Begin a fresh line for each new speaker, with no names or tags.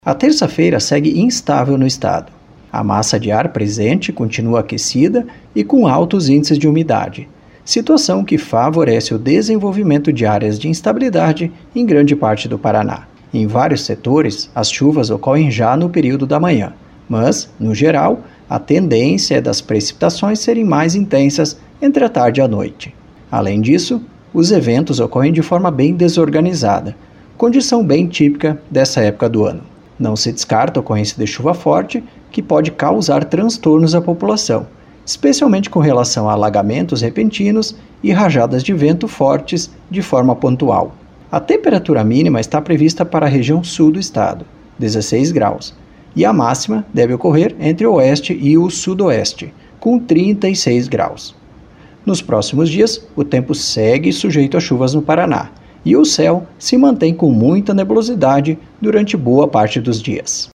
A terça-feira segue instável no estado. A massa de ar presente continua aquecida e com altos índices de umidade, situação que favorece o desenvolvimento de áreas de instabilidade em grande parte do Paraná. Em vários setores, as chuvas ocorrem já no período da manhã, mas, no geral, a tendência é das precipitações serem mais intensas entre a tarde e a noite. Além disso, os eventos ocorrem de forma bem desorganizada, condição bem típica dessa época do ano. Não se descarta a ocorrência de chuva forte, que pode causar transtornos à população, especialmente com relação a alagamentos repentinos e rajadas de vento fortes de forma pontual. A temperatura mínima está prevista para a região sul do estado, 16 graus, e a máxima deve ocorrer entre o oeste e o sudoeste, com 36 graus. Nos próximos dias, o tempo segue sujeito a chuvas no Paraná, e o céu se mantém com muita nebulosidade durante boa parte dos dias.